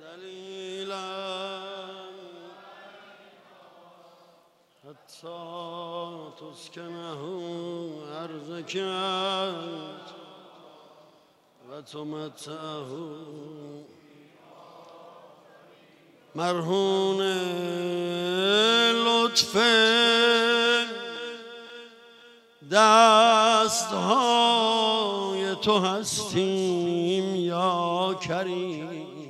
حتی تسکنه ارزکت و تمتعه مرهون لطف دستهای تو هستیم یا کریم،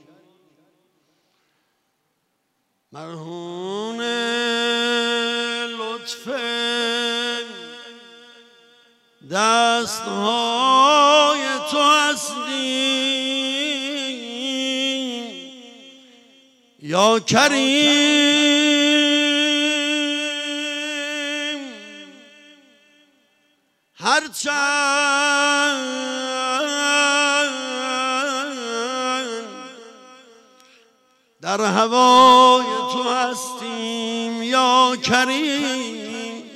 مرهون لطف دستهای تو هستیم یا کریم، هرچند در هوای تو هستیم یا کریم،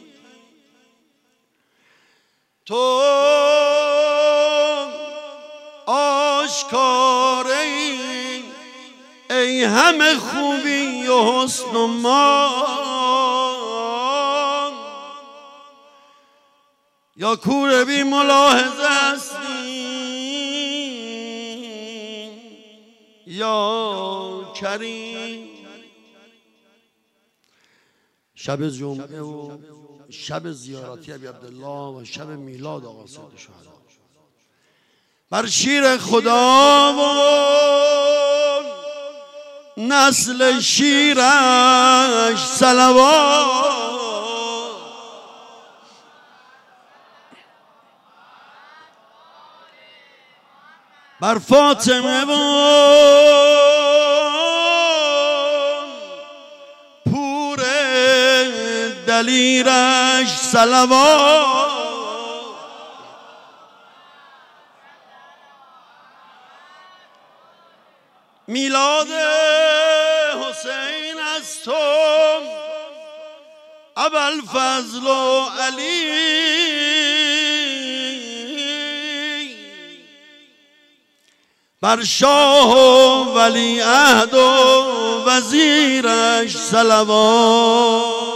تو آشکاره ای همه خوبی و حسن و ما، یا کور بی ملاحظه هستی یا کریم. شب جمعه و شب زیارتی ابی عبدالله و شب میلاد آقا سید شهدا بر شیر خدا و نسل شیرش صلوات، بر فاطمه و پور دلیرش صلوات، میلاد حسین از تو ابوالفضل و علی، بر شاه و ولیعهد و وزیرش صلوات،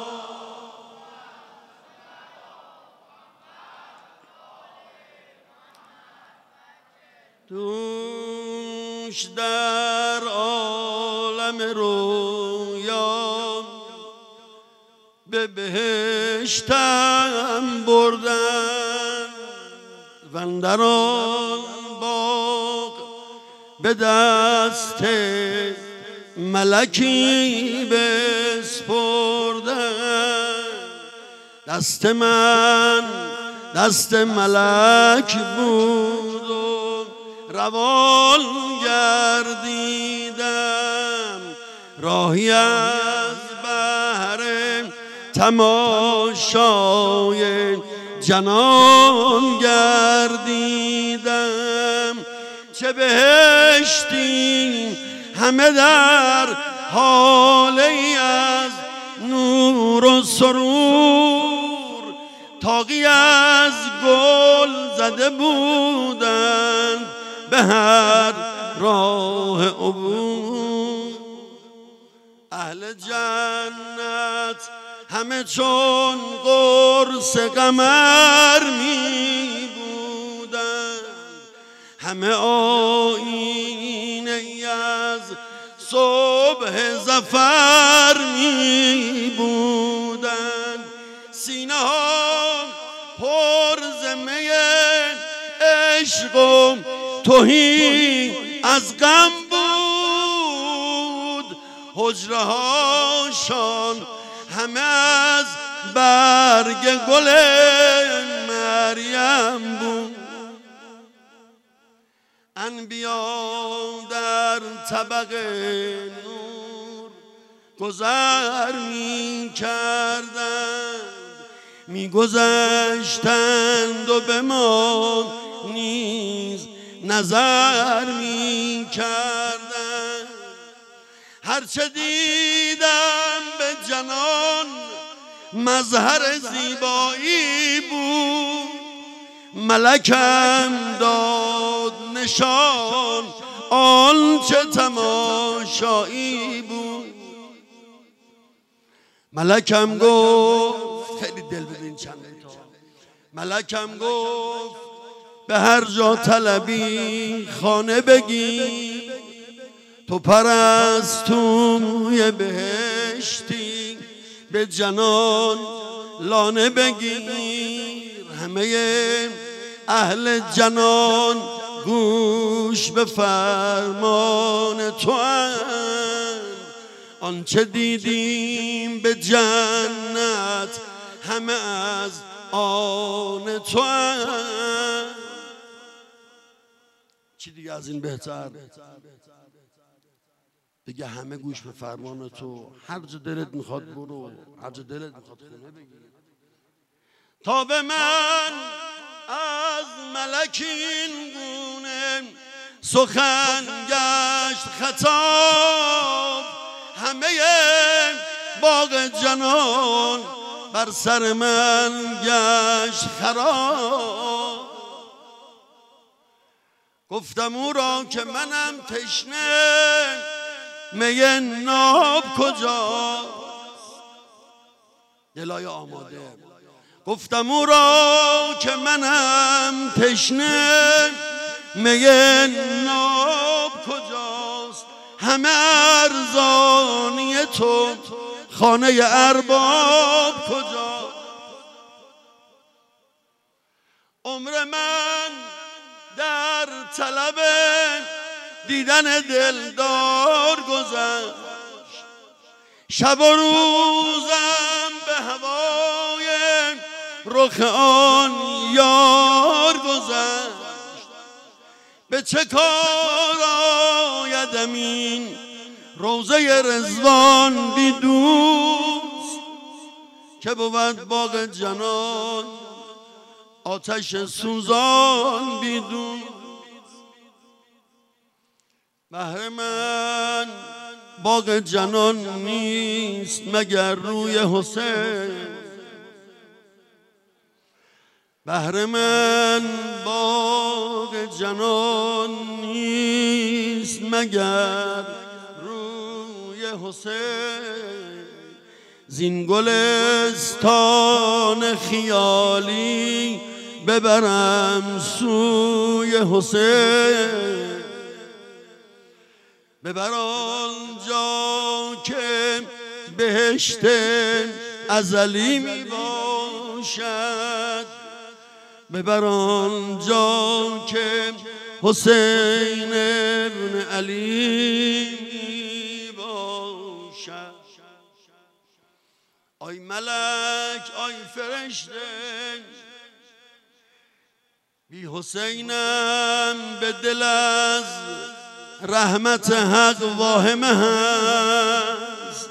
دوش در عالم رویا به بهشتم بردن و اندر آن باغ به دست ملکی بسپردن، دست من دست ملک بود و روان گردیدم، راهی از بحر تماشای جنان گردیدم، چه بهشتی همه در حالی از نور و سرور، طاقی از گل زده بودند به هر راه عبور، اهل جنت همه چون قرص قمر می بودند، همه آیینه ای از صبح ظفر می بودند، سینه ها پر ز می عشق و تهی از غم بود، حجره هاشان همه از برگ گل مریم بود، انبیا در طبق نور گذر می کردند، می گذشتند و به ما نیز نظر می کردند، هرچه دیدم به جنان مظهر زیبایی بود، ملکم داد نشان آن چه تماشایی بود. ملکم گفت، خیلی دل بدین چند تا، ملکم گفت به هر جا طلبی خانه بگی، تو پرستوی بهشتی به جنان لانه بگیر. همه اهل جنان گوش به فرمان تو اند، آنچه دیدیم به جنت همه از آن تو اند. چی دیگه از این بهتر؟ بگه همه گوش به فرمان تو، هر جا دلت میخواد برو، هر جا دلت میخواد خونه بگیر. تا به من از ملکین گونه سخن گشت خطاب، همه باغ جنان بر سر من گشت خراب. گفتم او را که منم تشنه، می ناب کجاست؟ دلای آماده. گفتم او را که منم تشنه، می ناب کجاست؟ همه ارزانی تو، خانه ارباب کجاست؟ عمر من در طلب دیدن دلدار گذشت، شب و روزم به هوای رخ آن یار گذشت. به چه کار آیدم این روضه رضوان بی دوست، که بود باغ جنان آتش سوزان بی دوست. بهر من باغ جنان نیست مگر روی حسین، بهر من باغ جنان نیست مگر روی حسین. زین گلستان خیالی ببرم سوی حسین، ببر آنجا که بهشت ازلی می باشد، ببر آنجا که حسین ابن علی می باشد. آی ملک آی فرشته، بی حسینم به دل از رحمت حق واهمه هست،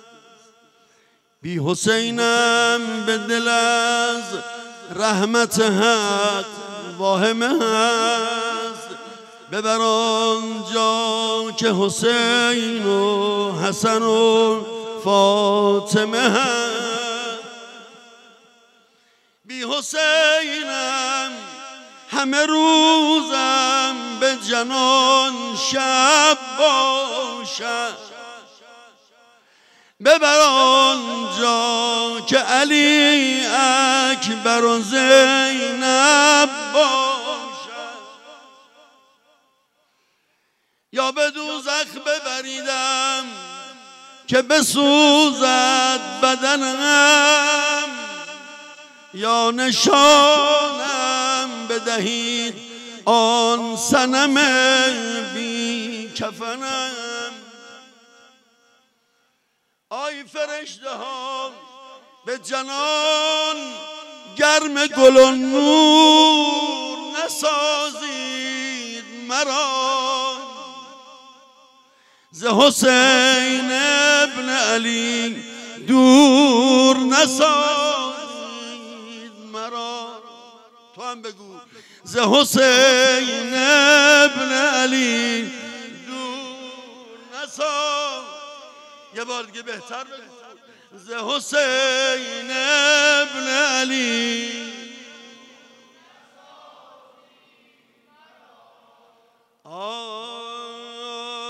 بی حسینم به دل از رحمت حق واهمه هست. ببر آنجا که حسین و حسن و فاطمه هست، بی حسینم همه روزم به جنان شب باشد. ببر آنجا که علی اکبر و زینب باشد، یا به دوزخ ببریدم که بسوزد بدنم، یا نشانم بدهید آن صنم بی کفنم. آی فرشته ها به جنان گرم گل و نور نسازید مرا، ز حسین ابن علی دور نسازید مرا. تو هم بگو ز حسین ابن علی دور نساز. یه بار دیگه بهتر بگو ز حسین ابن علی. آه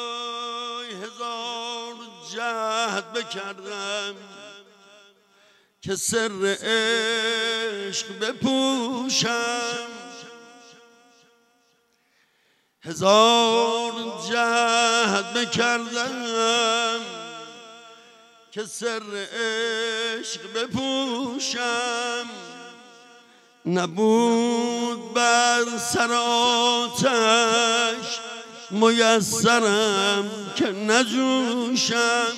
1000 جهد بکردم که سر عشق بپوشم، 1000 جهد بکردم که سر عشق بپوشم، نبود بر سر آتش میسرم که نجوشم.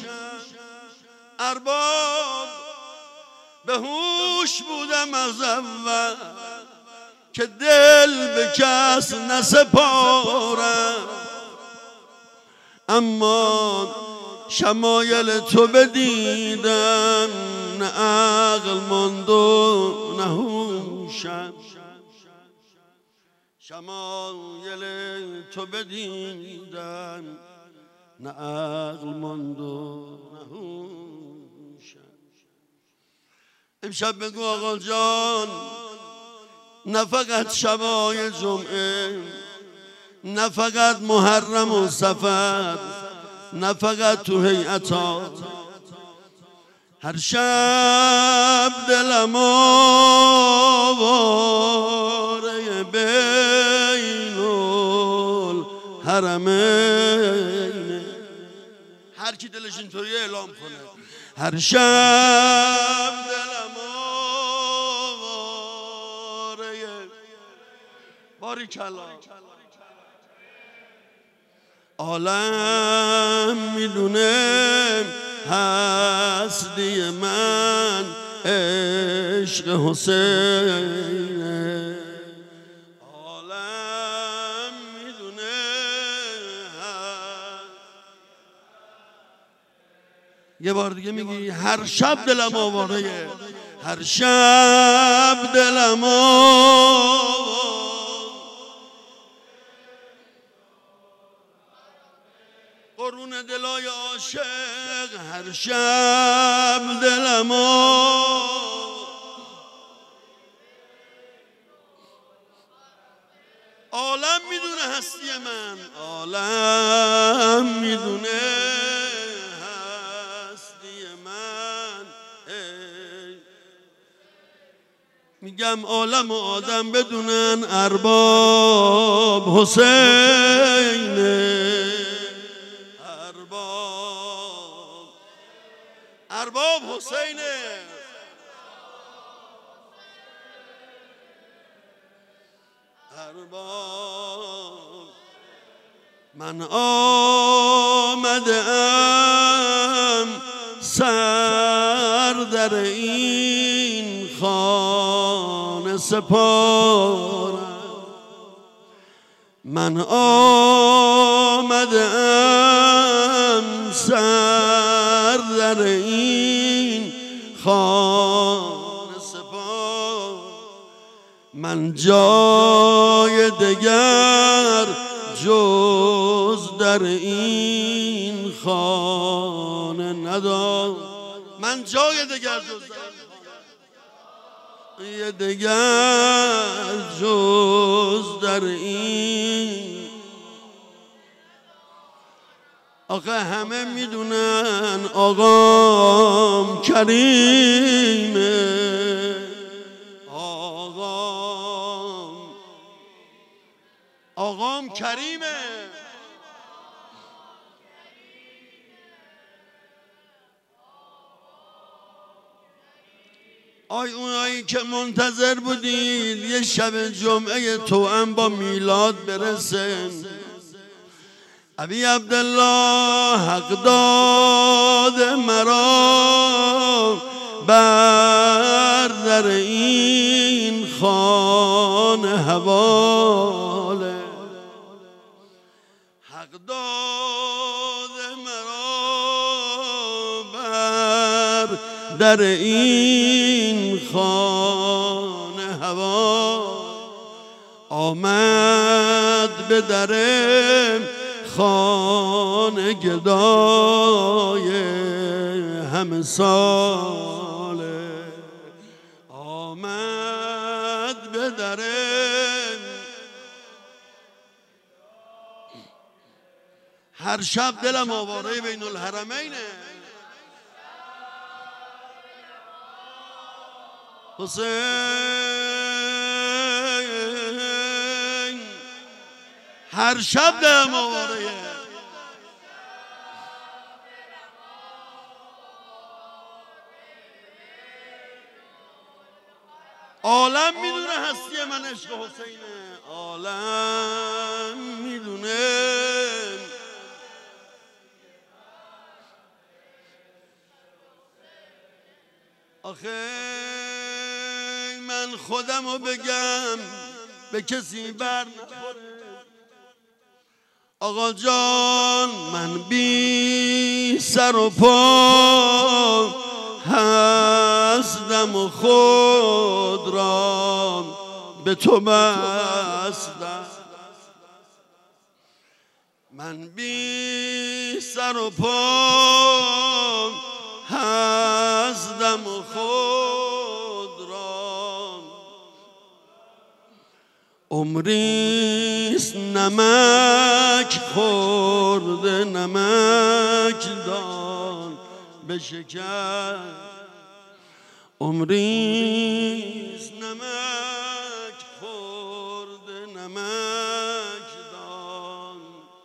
ارباب به هوش بودم از اول که دل به کس نسپارم، اما شمایل تو بدیدم نه عقل ماند و نه هوشم. شمایل تو بدیدم نه عقل ماند و نه هوشم. امشب بگو آقا جان نه فقط شبای جمعه، نه فقط محرم و صفر، نه فقط تو هیئتا، هر شب دلم آواره بین الحرمین. هر کی دلش اینطوری اعلام کنه هر شب دلم آواره. باریکلا. عالم میدونه هستی من عشق حسینه، عالم میدونه. یه بار دیگه میگی هر شب دلم آواره، هر شب دلم آواره. قرون دلای عاشق هر شب دلم عالم میدونه هستی من، عالم میدونه هستی من. میگم عالم و آدم بدونن ارباب حسینه، ارباب حسینه. ارباب من آمدم سر در این خانه سپارم، من آمدم سر در این خانه سپارم، من جای دگر جز در این خانه ندارم، من جای دگر جز یه دگر جز در این. آقا همه میدونن آقام کریمه، آقام کریمه. آی اونایی که منتظر بودید یه شب جمعه توأم با میلاد برسن، ابی عبدالله حق داد مرا بر در این خانه حواله، حق داد مرا بر در این خانه حواله. آمد به در خانه گدای همه ساله، آمد به در هر شب دلم آواره بین الحرمینه. حسین هر شب دلم آواره. عالم میدونه هستی من عشق حسینه، عالم میدونه. آخه من خودمو بگم به کسی بر نخوره. آقا جان من بی سر و پا هستم و خود را به تو بستم. من بی سر و پا هستم و خود را عمریست نمک خورده نمک دان به شکر. عمریست نمک خورده نمک دان.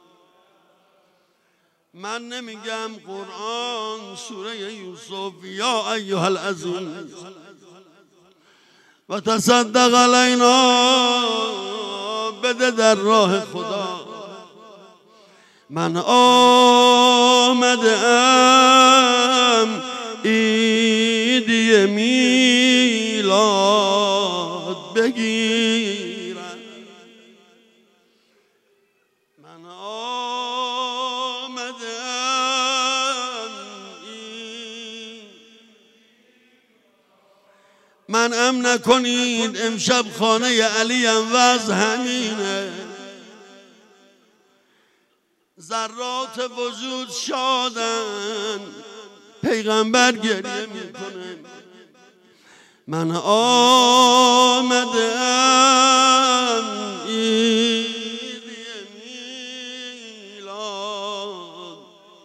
من نمیگم قرآن سوره یوسف یا ایها العزیز و تصدق علینا بده در راه خدا. من آمدم عیدی میلاد بگیرم. من آمدم منعم نکنید امشب خانه علیم وضع همینه. ذرات وجود شادن پیغمبر گریه میکنه. من آمدم عیدی میلاد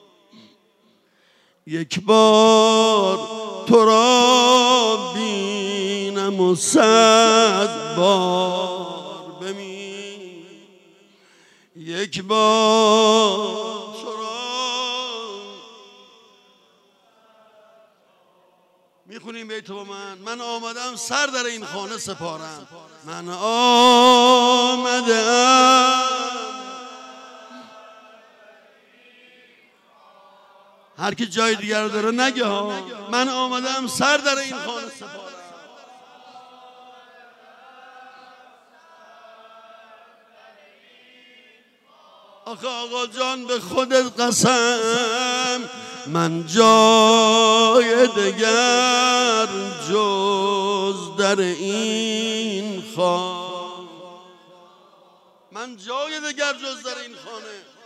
یک بار تو را بینم و 100 بار ببین. یک بار تو را میخونیم بیت با من آمدم سر در این خانه سپارم. من آمدم هر کی جای دیگر داره نگه ها. من آمدم سر در این خانه سپارم. آخه آقا جان به خودت قسم من جای دگر جز در این خانه. من جای دگر جز در این خانه